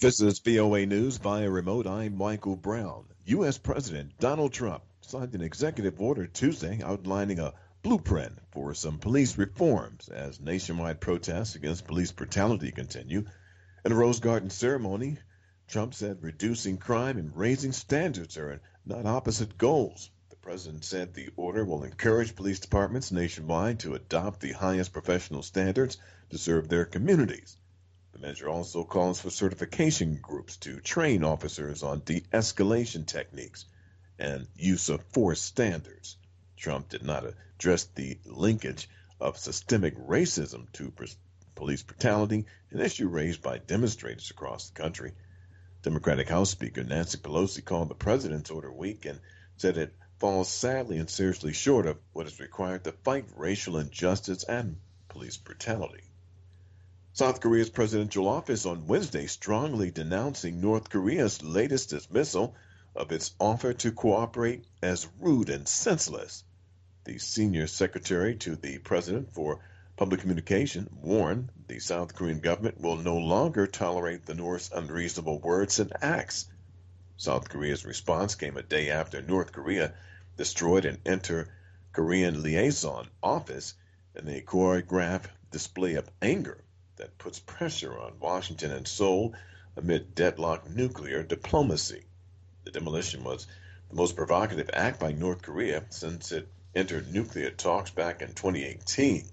This is VOA News via remote. I'm Michael Brown. U.S. President Donald Trump signed an executive order Tuesday outlining a blueprint for some police reforms as nationwide protests against police brutality continue. In a Rose Garden ceremony, Trump said reducing crime and raising standards are not opposite goals. The president said the order will encourage police departments nationwide to adopt the highest professional standards to serve their communities. The measure also calls for certification groups to train officers on de-escalation techniques and use of force standards. Trump did not address the linkage of systemic racism to police brutality, an issue raised by demonstrators across the country. Democratic House Speaker Nancy Pelosi called the president's order weak and said it falls sadly and seriously short of what is required to fight racial injustice and police brutality. South Korea's presidential office on Wednesday strongly denouncing North Korea's latest dismissal of its offer to cooperate as rude and senseless. The senior secretary to the president for public communication warned the South Korean government will no longer tolerate the North's unreasonable words and acts. South Korea's response came a day after North Korea destroyed an inter-Korean liaison office in a choreographed display of anger that puts pressure on Washington and Seoul amid deadlocked nuclear diplomacy. The demolition was the most provocative act by North Korea since it entered nuclear talks back in 2018.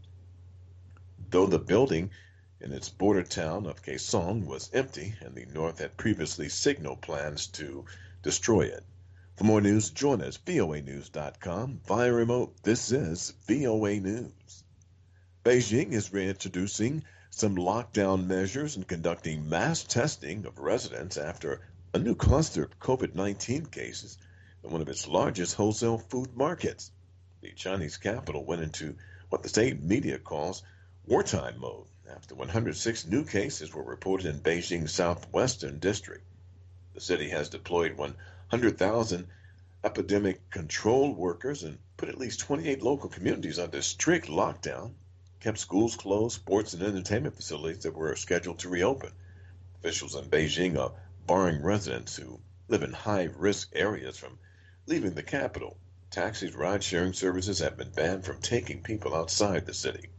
Though the building in its border town of Kaesong was empty and the North had previously signaled plans to destroy it. For more news, join us, voanews.com. Via remote, this is VOA News. Beijing is reintroducing some lockdown measures and conducting mass testing of residents after a new cluster of COVID-19 cases in one of its largest wholesale food markets. The Chinese capital went into what the state media calls wartime mode after 106 new cases were reported in Beijing's southwestern district. The city has deployed 100,000 epidemic control workers and put at least 28 local communities under strict lockdown, kept schools closed, sports and entertainment facilities that were scheduled to reopen. Officials in Beijing are barring residents who live in high-risk areas from leaving the capital. Taxis, ride-sharing services have been banned from taking people outside the city.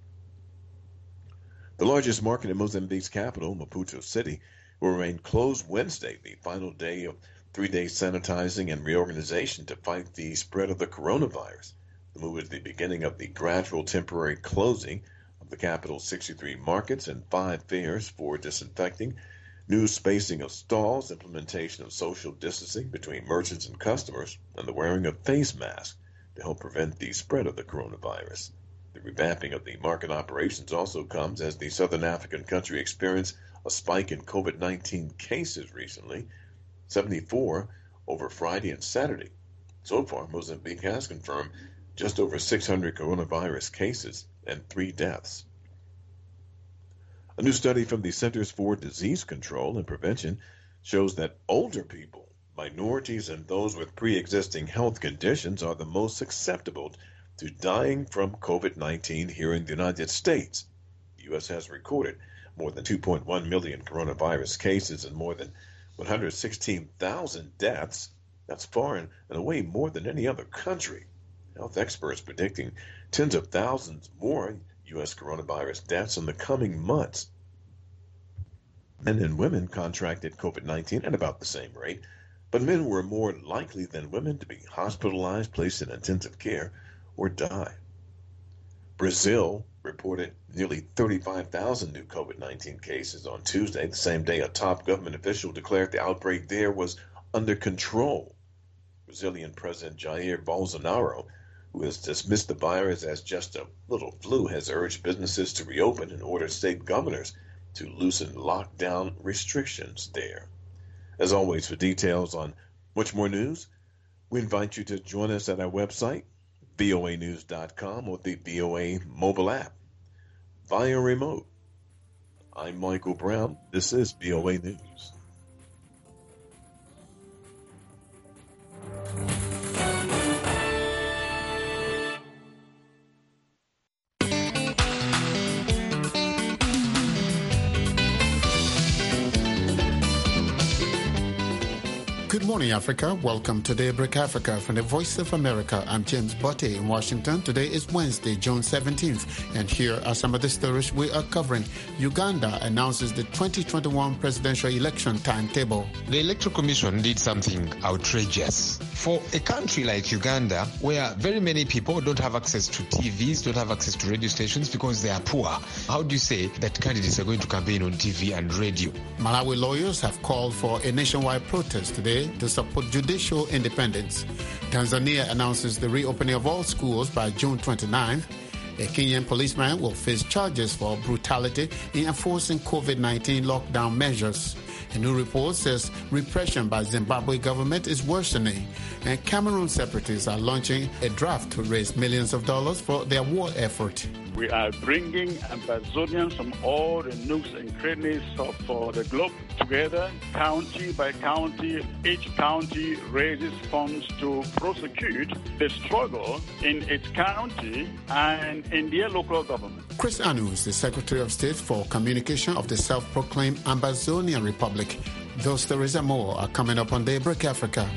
The largest market in Mozambique's capital, Maputo City, will remain closed Wednesday, the final day of 3-day sanitizing and reorganization to fight the spread of the coronavirus. The move is the beginning of the gradual temporary closing of the capital's 63 markets and 5 fairs for disinfecting, new spacing of stalls, implementation of social distancing between merchants and customers, and the wearing of face masks to help prevent the spread of the coronavirus. The revamping of the market operations also comes as the Southern African country experienced a spike in COVID-19 cases recently, 74 over Friday and Saturday. So far, Mozambique has confirmed just over 600 coronavirus cases and 3 deaths. A new study from the Centers for Disease Control and Prevention shows that older people, minorities, and those with pre-existing health conditions are the most susceptible to dying from COVID-19 here in the United States. The U.S. has recorded more than 2.1 million coronavirus cases and more than 116,000 deaths. That's far and away more than any other country. Health experts predicting tens of thousands more U.S. coronavirus deaths in the coming months. Men and women contracted COVID-19 at about the same rate, but men were more likely than women to be hospitalized, placed in intensive care, or die. Brazil reported nearly 35,000 new COVID-19 cases on Tuesday, the same day a top government official declared the outbreak there was under control. Brazilian President Jair Bolsonaro, who has dismissed the virus as just a little flu, has urged businesses to reopen and ordered state governors to loosen lockdown restrictions there. As always, for details on much more news, we invite you to join us at our website, voanews.com, or the VOA mobile app. Via remote, I'm Michael Brown. This is VOA News. morning, Africa. Welcome to Daybreak Africa from the Voice of America. I'm James Botte in Washington. Today is Wednesday, June 17th, and here are some of the stories we are covering. Uganda announces the 2021 presidential election timetable. The Electoral Commission did something outrageous. For a country like Uganda, where very many people don't have access to TVs, don't have access to radio stations because they are poor, how do you say that candidates are going to campaign on TV and radio? Malawi lawyers have called for a nationwide protest today to support judicial independence. Tanzania announces the reopening of all schools by June 29th. A Kenyan policeman will face charges for brutality in enforcing COVID-19 lockdown measures. A new report says repression by Zimbabwe government is worsening, and Cameroon separatists are launching a draft to raise millions of dollars for their war effort. We are bringing Ambazonians from all the nooks and crannies of the globe together, county by county. Each county raises funds to prosecute the struggle in its county and in their local government. Chris Anu is the Secretary of State for Communication of the self-proclaimed Ambazonian Republic. Those stories and more are coming up on Daybreak Africa.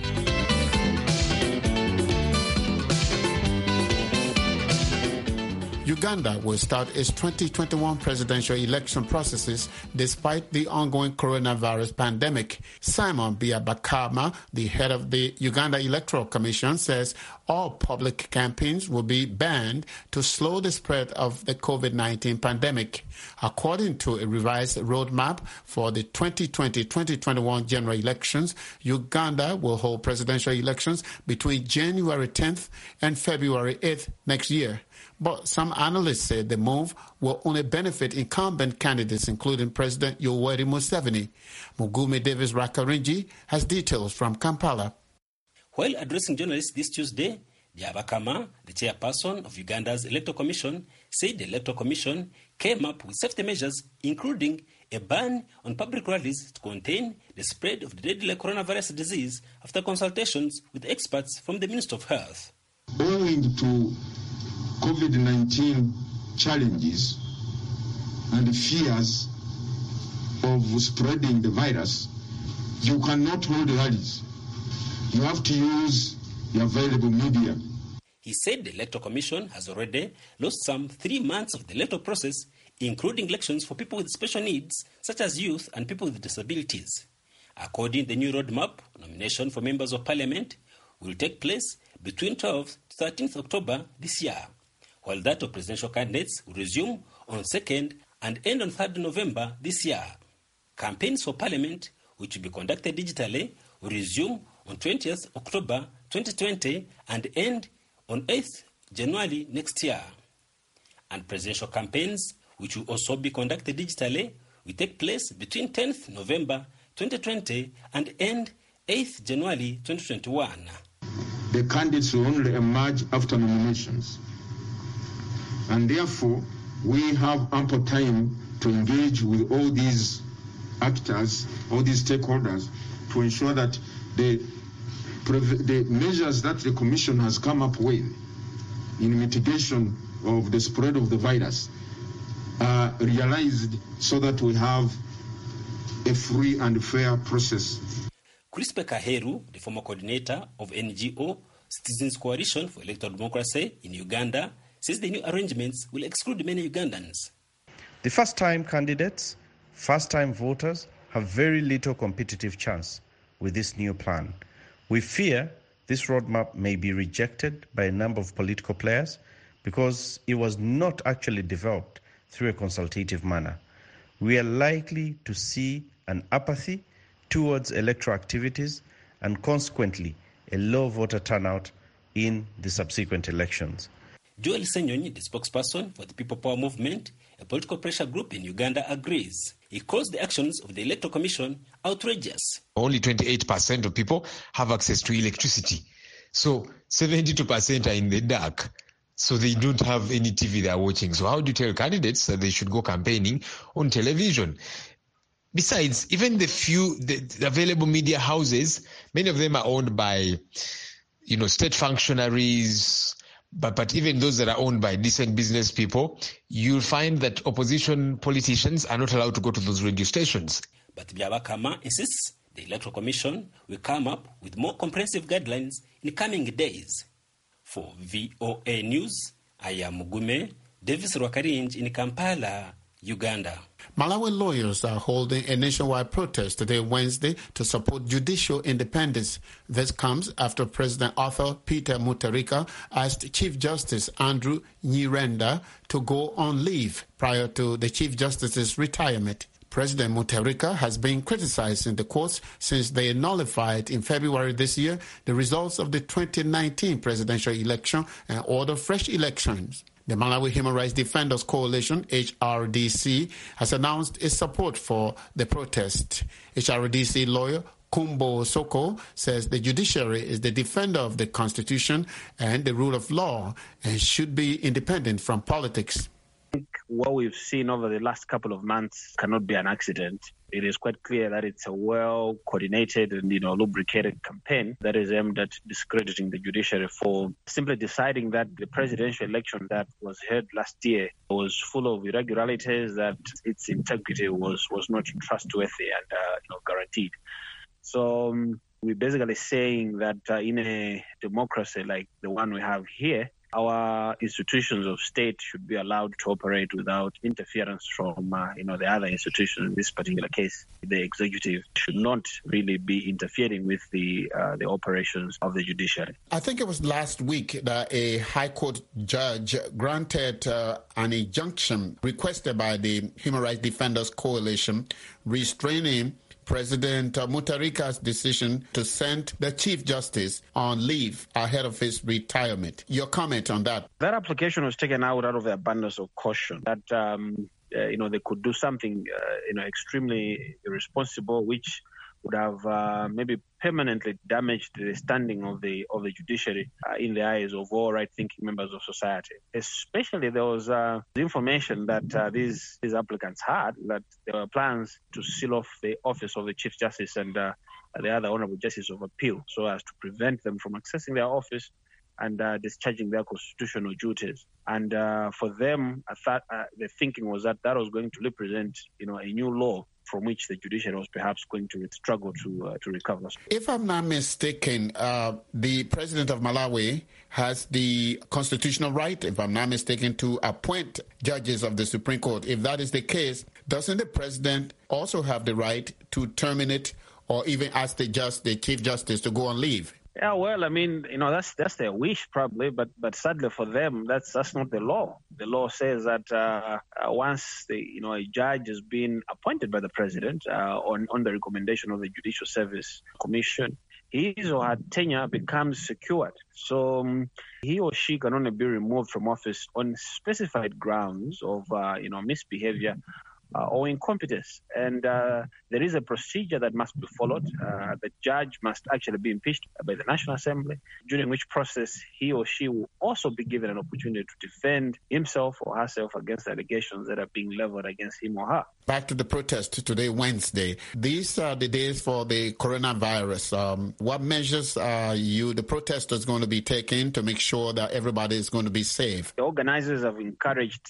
Uganda will start its 2021 presidential election processes despite the ongoing coronavirus pandemic. Simon Byabakama, the head of the Uganda Electoral Commission, says all public campaigns will be banned to slow the spread of the COVID-19 pandemic. According to a revised roadmap for the 2020-2021 general elections, Uganda will hold presidential elections between January 10th and February 8th next year. But some analysts say the move will only benefit incumbent candidates, including President Yoweri Museveni. Mugume Davis Rakarinji has details from Kampala. While addressing journalists this Tuesday, Byabakama, the chairperson of Uganda's Electoral Commission, said the Electoral Commission came up with safety measures, including a ban on public rallies to contain the spread of the deadly coronavirus disease after consultations with experts from the Ministry of Health. Owing to COVID-19 challenges and fears of spreading the virus, you cannot hold rallies. You have to use the available media. He said the Electoral Commission has already lost some 3 months of the electoral process, including elections for people with special needs, such as youth and people with disabilities. According to the new roadmap, nomination for members of parliament will take place between 12th to 13th October this year, while that of presidential candidates will resume on 2nd and end on 3rd November this year. Campaigns for parliament, which will be conducted digitally, will resume on 20th October 2020 and end on 8th January next year. And presidential campaigns, which will also be conducted digitally, will take place between 10th November 2020 and end 8th January 2021. The candidates will only emerge after nominations. And therefore, we have ample time to engage with all these actors, all these stakeholders, to ensure that the measures that the Commission has come up with in mitigation of the spread of the virus are realized so that we have a free and fair process. Crispe Kaheru, the former coordinator of NGO Citizens Coalition for Electoral Democracy in Uganda, says the new arrangements will exclude many Ugandans. The first-time candidates, first-time voters have very little competitive chance with this new plan. We fear this roadmap may be rejected by a number of political players because it was not actually developed through a consultative manner. We are likely to see an apathy towards electoral activities and consequently a low voter turnout in the subsequent elections. Joel Senyonyi, the spokesperson for the People Power Movement, a political pressure group in Uganda, agrees. He calls the actions of the Electoral Commission outrageous. Only 28% of people have access to electricity. So 72% are in the dark. So they don't have any TV they are watching. So how do you tell candidates that they should go campaigning on television? Besides, even the available media houses, many of them are owned by, state functionaries, but even those that are owned by decent business people, you'll find that opposition politicians are not allowed to go to those radio stations. But Byabakama insists The Electoral Commission will come up with more comprehensive guidelines in coming days. For VOA News, I am Mugume Davis Rwakarinj in Kampala, Uganda. Malawi lawyers are holding a nationwide protest today, Wednesday, to support judicial independence. This comes after President Arthur Peter Mutharika asked Chief Justice Andrew Nyirenda to go on leave prior to the Chief Justice's retirement. President Mutharika has been criticized in the courts since they nullified in February this year the results of the 2019 presidential election and ordered fresh elections. The Malawi Human Rights Defenders Coalition, HRDC, has announced its support for the protest. HRDC lawyer Kumbo Soko says the judiciary is the defender of the Constitution and the rule of law and should be independent from politics. What we've seen over the last couple of months cannot be an accident. It is quite clear that it's a well-coordinated and, lubricated campaign that is aimed at discrediting the judiciary for simply deciding that the presidential election that was held last year was full of irregularities, that its integrity was not trustworthy and, guaranteed. So we're basically saying that in a democracy like the one we have here, our institutions of state should be allowed to operate without interference from, the other institutions. In this particular case, the executive should not really be interfering with the operations of the judiciary. I think it was last week that a High Court judge granted an injunction requested by the Human Rights Defenders Coalition restraining President Mutharika's decision to send the Chief Justice on leave ahead of his retirement. Your comment on that? That application was taken out of the abundance of caution that, they could do something, extremely irresponsible, which would have maybe permanently damaged the standing of the judiciary in the eyes of all right-thinking members of society. Especially there was information that these applicants had, that there were plans to seal off the office of the Chief Justice and the other Honorable Justice of Appeal so as to prevent them from accessing their office and discharging their constitutional duties. And for them, I thought the thinking was that was going to represent, a new law from which the judiciary was perhaps going to struggle to recover. If I'm not mistaken, the president of Malawi has the constitutional right, if I'm not mistaken, to appoint judges of the Supreme Court. If that is the case, doesn't the president also have the right to terminate or even ask the Chief Justice to go on leave? Yeah, well, I mean, that's their wish probably, but sadly for them, that's not the law. The law says that once a judge has been appointed by the president on the recommendation of the Judicial Service Commission, his or her tenure becomes secured. So he or she can only be removed from office on specified grounds of misbehavior or incompetence. And there is a procedure that must be followed. The judge must actually be impeached by the National Assembly, during which process he or she will also be given an opportunity to defend himself or herself against allegations that are being leveled against him or her. Back to the protest today, Wednesday. These are the days for the coronavirus. What measures are the protesters, going to be taking to make sure that everybody is going to be safe? The organizers have encouraged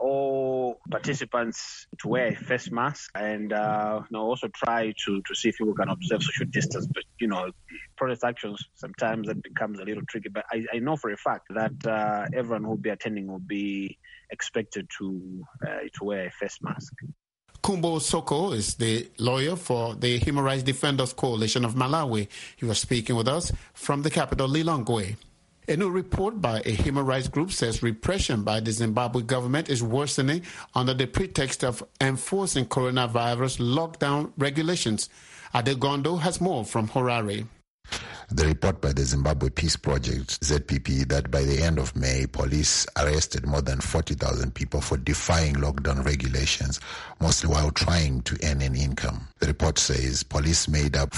all participants to wear a face mask and also try to see if people can observe social distance. But, protest actions, sometimes that becomes a little tricky. But I know for a fact that everyone who will be attending will be expected to wear a face mask. Kumbo Soko is the lawyer for the Human Rights Defenders Coalition of Malawi. He was speaking with us from the capital, Lilongwe. A new report by a human rights group says repression by the Zimbabwe government is worsening under the pretext of enforcing coronavirus lockdown regulations. Adegondo has more from Harare. The report by the Zimbabwe Peace Project, ZPP, that by the end of May, police arrested more than 40,000 people for defying lockdown regulations, mostly while trying to earn an income. The report says police made up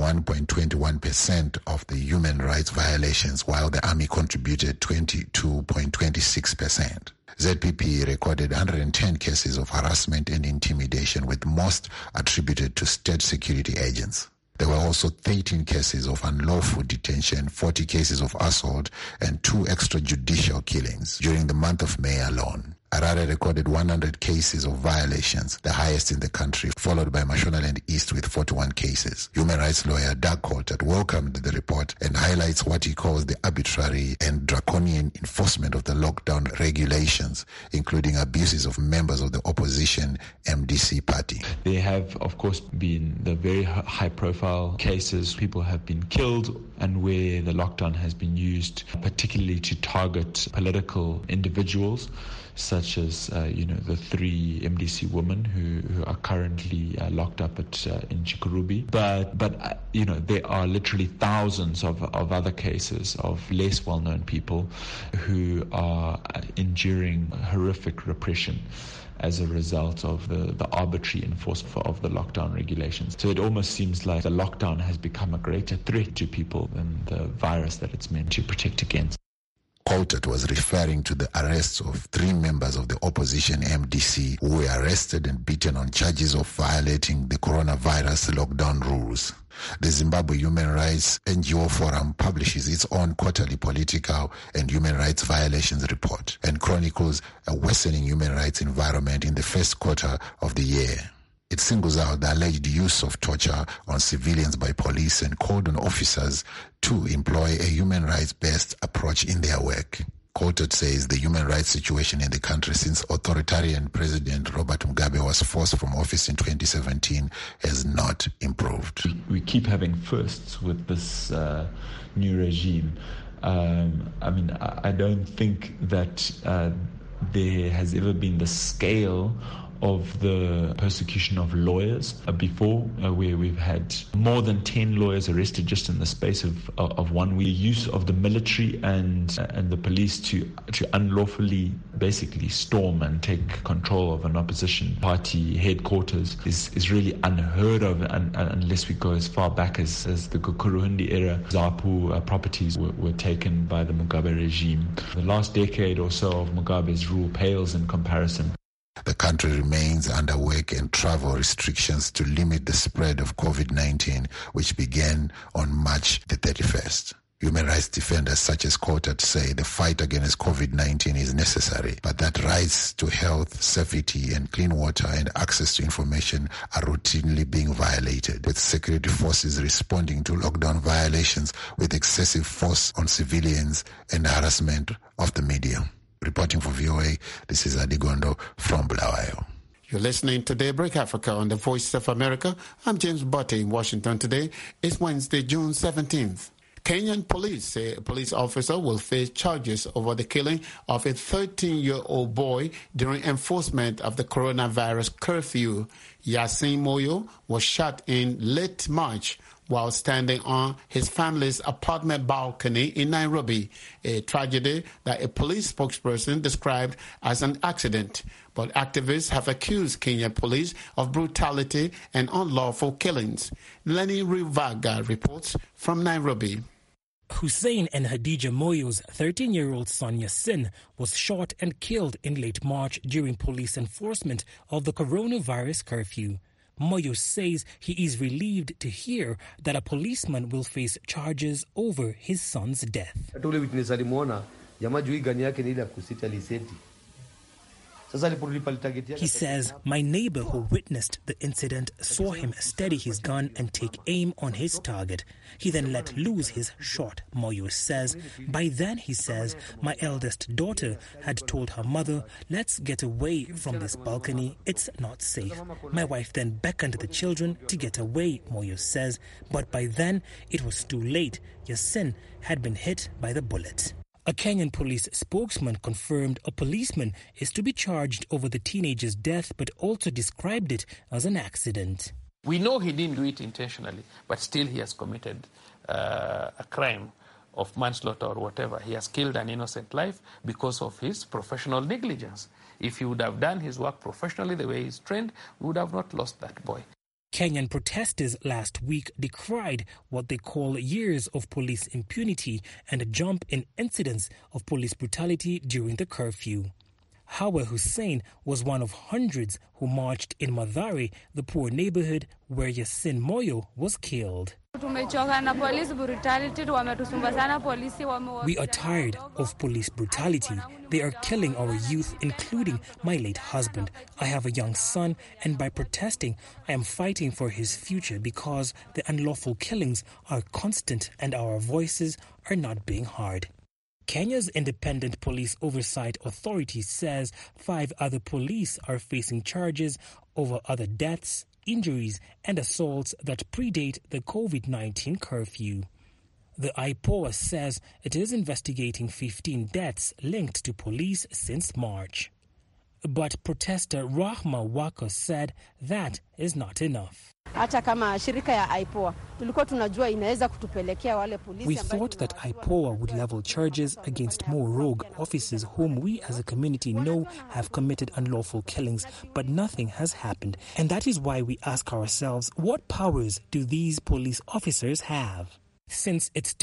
41.21% of the human rights violations, while the army contributed 22.26%. ZPP recorded 110 cases of harassment and intimidation, with most attributed to state security agents. There were also 13 cases of unlawful detention, 40 cases of assault, and 2 extrajudicial killings during the month of May alone. Harare recorded 100 cases of violations, the highest in the country, followed by Mashonaland East with 41 cases. Human rights lawyer Doug Coulthard welcomed the report and highlights what he calls the arbitrary and draconian enforcement of the lockdown regulations, including abuses of members of the opposition MDC party. There have, of course, been the very high-profile cases. People have been killed, and where the lockdown has been used particularly to target political individuals, such as the 3 MDC women who are currently locked up in Chikurubi. But there are literally thousands of other cases of less well-known people who are enduring horrific repression as a result of the arbitrary enforcement of the lockdown regulations. So it almost seems like the lockdown has become a greater threat to people than the virus that it's meant to protect against. Coulthard was referring to the arrests of 3 members of the opposition MDC who were arrested and beaten on charges of violating the coronavirus lockdown rules. The Zimbabwe Human Rights NGO Forum publishes its own quarterly political and human rights violations report and chronicles a worsening human rights environment in the first quarter of the year. It singles out the alleged use of torture on civilians by police and called on officers to employ a human rights-based approach in their work. Coulthard says the human rights situation in the country since authoritarian President Robert Mugabe was forced from office in 2017 has not improved. We keep having firsts with this new regime. I don't think that there has ever been the scale of the persecution of lawyers before, where we've had more than 10 lawyers arrested just in the space of 1 week. The use of the military and the police to unlawfully basically storm and take control of an opposition party headquarters is really unheard of, unless we go as far back as the Kukuruhundi era. ZAPU properties were taken by the Mugabe regime. The last decade or so of Mugabe's rule pales in comparison. The country remains under work and travel restrictions to limit the spread of COVID-19, which began on March the 31st. Human rights defenders such as Coulthard say the fight against COVID-19 is necessary, but that rights to health, safety and clean water and access to information are routinely being violated, with security forces responding to lockdown violations with excessive force on civilians and harassment of the media. Reporting for VOA, this is Adigondo from Bulawayo. You're listening to Daybreak Africa on the Voice of America. I'm James Butte in Washington today. It's Wednesday, June 17th. Kenyan police say a police officer will face charges over the killing of a 13-year-old boy during enforcement of the coronavirus curfew. Yasin Moyo was shot in late March while standing on his family's apartment balcony in Nairobi, a tragedy that a police spokesperson described as an accident. But activists have accused Kenyan police of brutality and unlawful killings. Lenny Rivaga reports from Nairobi. Hussein and Hadija Moyo's 13-year-old son Yasin was shot and killed in late March during police enforcement of the coronavirus curfew. Moyo says he is relieved to hear that a policeman will face charges over his son's death. He says, my neighbor who witnessed the incident saw him steady his gun and take aim on his target. He then let loose his shot, Moyo says. By then, he says, my eldest daughter had told her mother, let's get away from this balcony, it's not safe. My wife then beckoned the children to get away, Moyo says, but by then it was too late. Yasin had been hit by the bullet. A Kenyan police spokesman confirmed a policeman is to be charged over the teenager's death, but also described it as an accident. We know he didn't do it intentionally, but still he has committed a crime of manslaughter or whatever. He has killed an innocent life because of his professional negligence. If he would have done his work professionally the way he's trained, we would have not lost that boy. Kenyan protesters last week decried what they call years of police impunity and a jump in incidents of police brutality during the curfew. Hawa Hussein was one of hundreds who marched in Mathare, the poor neighborhood where Yasin Moyo was killed. We are tired of police brutality. They are killing our youth, including my late husband. I have a young son, and by protesting, I am fighting for his future because the unlawful killings are constant and our voices are not being heard. Kenya's Independent Police Oversight Authority says 5 other police are facing charges over other deaths, injuries and assaults that predate the COVID-19 curfew. The IPOA says it is investigating 15 deaths linked to police since March. But protester Rahma Wako said that is not enough. We thought that IPOA would level charges against more rogue officers whom we as a community know have committed unlawful killings, but nothing has happened. And that is why we ask ourselves, what powers do these police officers have? Since its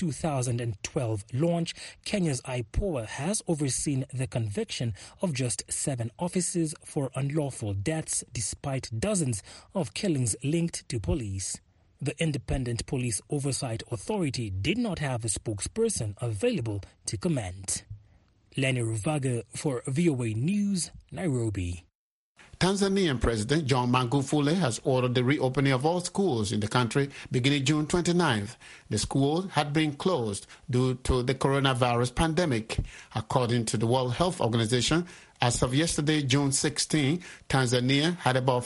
2012 launch, Kenya's IPOA has overseen the conviction of just 7 officers for unlawful deaths, despite dozens of killings linked to police. The Independent Police Oversight Authority did not have a spokesperson available to comment. Lenny Ruvaga for VOA News, Nairobi. Tanzanian President John Magufuli has ordered the reopening of all schools in the country beginning June 29th. The schools had been closed due to the coronavirus pandemic. According to the World Health Organization, as of yesterday, June 16, Tanzania had about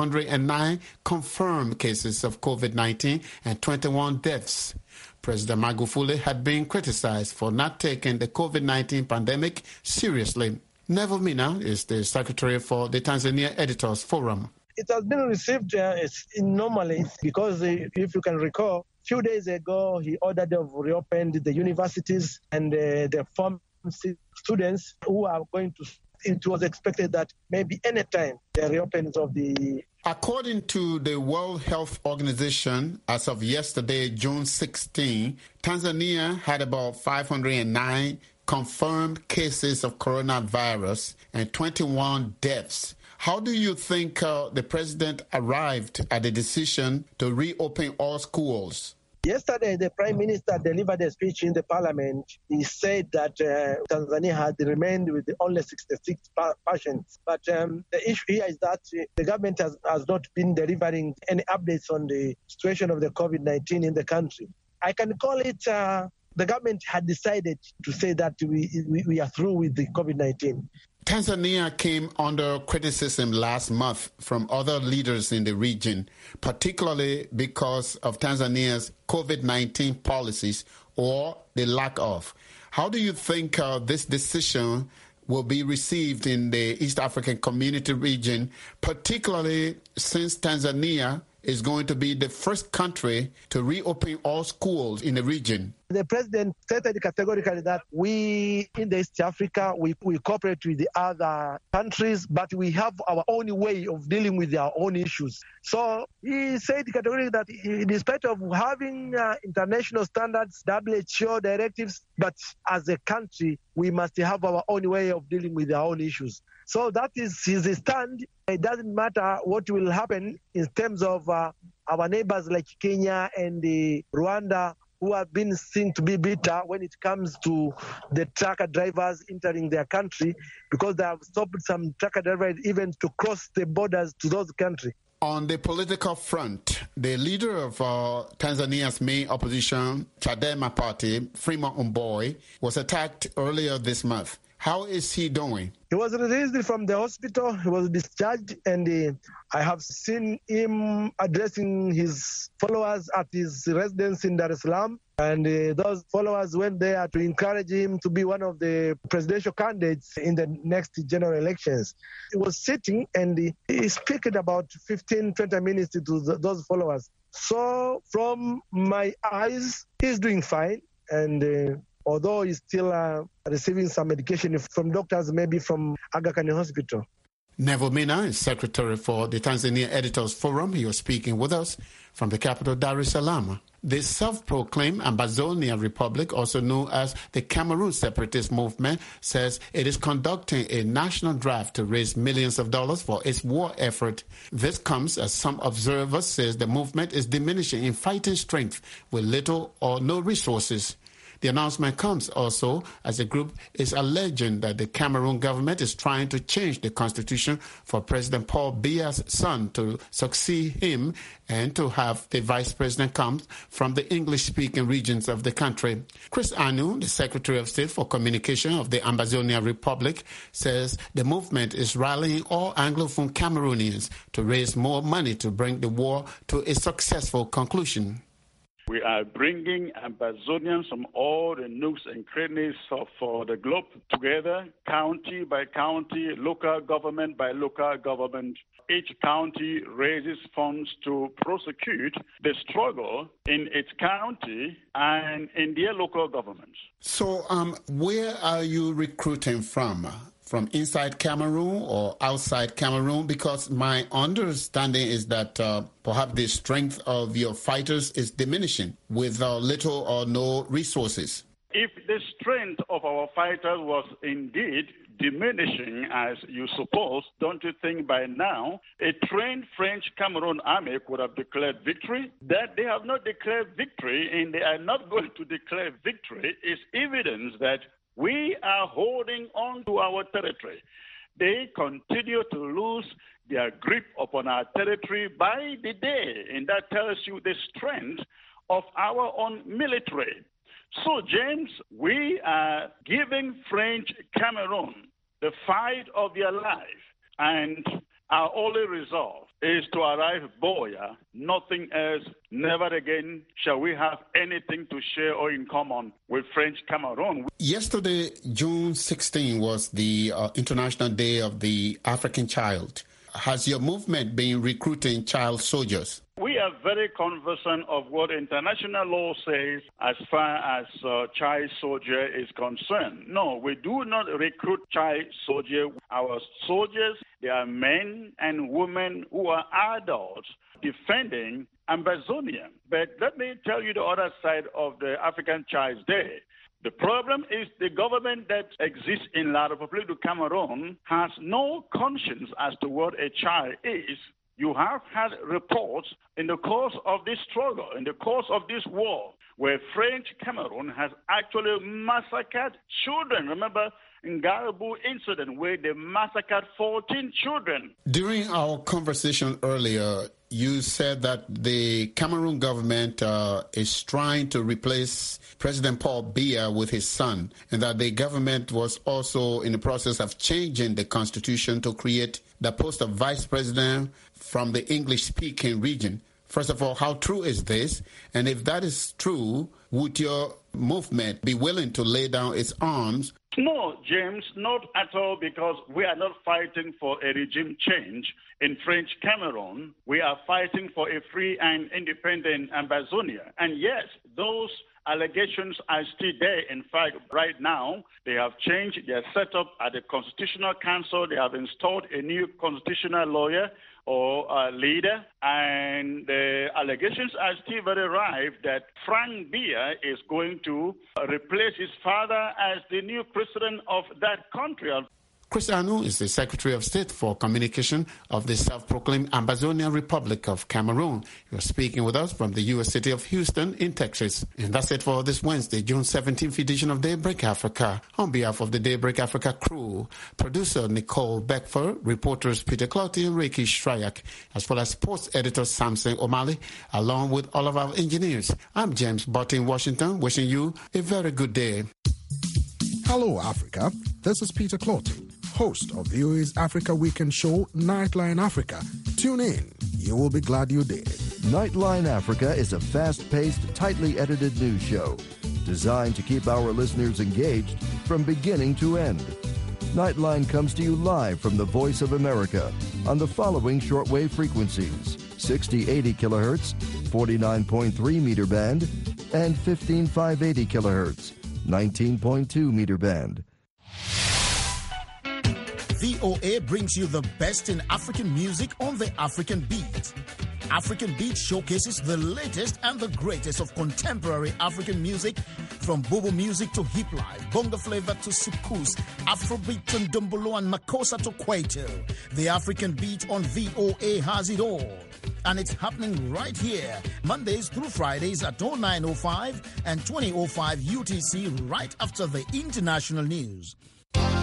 509 confirmed cases of COVID-19 and 21 deaths. President Magufuli had been criticized for not taking the COVID-19 pandemic seriously. Neville Mina is the secretary for the Tanzania Editors Forum. It has been received normally because if you can recall, a few days ago he ordered to reopen the universities and the pharmacy students who are going to. It was expected that maybe any time the reopens of the. According to the World Health Organization, as of yesterday, June 16, Tanzania had about 509 confirmed cases of coronavirus and 21 deaths. How do you think the president arrived at the decision to reopen all schools? Yesterday, the Prime Minister delivered a speech in the Parliament. He said that Tanzania had remained with only 66 patients. But the issue here is that the government has not been delivering any updates on the situation of the COVID-19 in the country. I can call it the government had decided to say that we are through with the COVID-19. Tanzania came under criticism last month from other leaders in the region, particularly because of Tanzania's COVID-19 policies or the lack of. How do you think this decision will be received in the East African Community region, particularly since Tanzania is going to be the first country to reopen all schools in the region? The president stated categorically that we in the East Africa, we cooperate with the other countries, but we have our own way of dealing with our own issues. So he said categorically that in spite of having international standards, WHO directives, but as a country, we must have our own way of dealing with our own issues. So that is his stand. It doesn't matter what will happen in terms of our neighbors like Kenya and Rwanda, who have been seen to be bitter when it comes to the trucker drivers entering their country, because they have stopped some trucker drivers even to cross the borders to those countries. On the political front, the leader of Tanzania's main opposition, Chadema party, Freeman Mbowe, was attacked earlier this month. How is he doing? He was released from the hospital. He was discharged, and I have seen him addressing his followers at his residence in Dar es Salaam. And those followers went there to encourage him to be one of the presidential candidates in the next general elections. He was sitting and he spoke about 15-20 minutes to those followers. So from my eyes, he's doing fine. And although he's still receiving some medication from doctors, maybe from Aga Khan Hospital. Neville Mina is secretary for the Tanzania Editors Forum. He was speaking with us from the capital, Dar es Salaam. The self-proclaimed Ambazonia Republic, also known as the Cameroon Separatist Movement, says it is conducting a national drive to raise millions of dollars for its war effort. This comes as some observers say the movement is diminishing in fighting strength with little or no resources. The announcement comes also as the group is alleging that the Cameroon government is trying to change the constitution for President Paul Biya's son to succeed him and to have the vice president come from the English-speaking regions of the country. Chris Anu, the Secretary of State for Communication of the Ambazonia Republic, says the movement is rallying all Anglophone Cameroonians to raise more money to bring the war to a successful conclusion. We are bringing Ambazonians from all the nooks and crannies of the globe together, county by county, local government by local government. Each county raises funds to prosecute the struggle in its county and in their local governments. So where are you recruiting from? From inside Cameroon or outside Cameroon? Because my understanding is that perhaps the strength of your fighters is diminishing with little or no resources. If the strength of our fighters was indeed diminishing, as you suppose, don't you think by now a trained French Cameroon army could have declared victory? That they have not declared victory and they are not going to declare victory is evidence that we are holding on to our territory. They continue to lose their grip upon our territory by the day, and that tells you the strength of our own military. So, James, we are giving French Cameroon the fight of their life, and our only resolve is to arrive Buea, nothing else. Never again shall we have anything to share or in common with French Cameroon. Yesterday, June 16, was the International Day of the African Child. Has your movement been recruiting child soldiers? We are very conversant of what international law says as far as child soldier is concerned. No, we do not recruit child soldier. Our soldiers, they are men and women who are adults defending Ambazonia. But let me tell you the other side of the African Child's Day. The problem is the government that exists in La République du Cameroun has no conscience as to what a child is. You have had reports in the course of this struggle, in the course of this war, where French Cameroon has actually massacred children. Remember Ngaribu incident where they massacred 14 children. During our conversation earlier, you said that the Cameroon government is trying to replace President Paul Biya with his son, and that the government was also in the process of changing the constitution to create the post of vice president from the English-speaking region. First of all, how true is this? And if that is true, would your movement be willing to lay down its arms? No, James, not at all, because we are not fighting for a regime change in French Cameroon. We are fighting for a free and independent Ambazonia. And yes, those allegations are still there. In fact, right now, they have changed their setup at the Constitutional Council. They have installed a new constitutional lawyer or leader, and the allegations are still very rife that Frank Biya is going to replace his father as the new president of that country. Chris Anu is the Secretary of State for Communication of the self-proclaimed Ambazonia Republic of Cameroon. You're speaking with us from the U.S. city of Houston in Texas. And that's it for this Wednesday, June 17th edition of Daybreak Africa. On behalf of the Daybreak Africa crew, producer Nicole Beckford, reporters Peter Clouty and Reiki Shryak, as well as sports editor Samson O'Malley, along with all of our engineers. I'm James Butt in Washington, wishing you a very good day. Hello, Africa. This is Peter Clouty, host of VOA's Africa Weekend show, Nightline Africa. Tune in. You will be glad you did. Nightline Africa is a fast-paced, tightly edited news show designed to keep our listeners engaged from beginning to end. Nightline comes to you live from the Voice of America on the following shortwave frequencies: 6080 kilohertz, 49.3 meter band, and 15580 kilohertz, 19.2 meter band. VOA brings you the best in African music on the African Beat. African Beat showcases the latest and the greatest of contemporary African music, from Bobo music to hip life, bongo flavor to soukous, Afrobeat to Ndombolo and Makossa to Kwaito. The African Beat on VOA has it all. And it's happening right here, Mondays through Fridays at 09:05 and 20:05 UTC, right after the international news.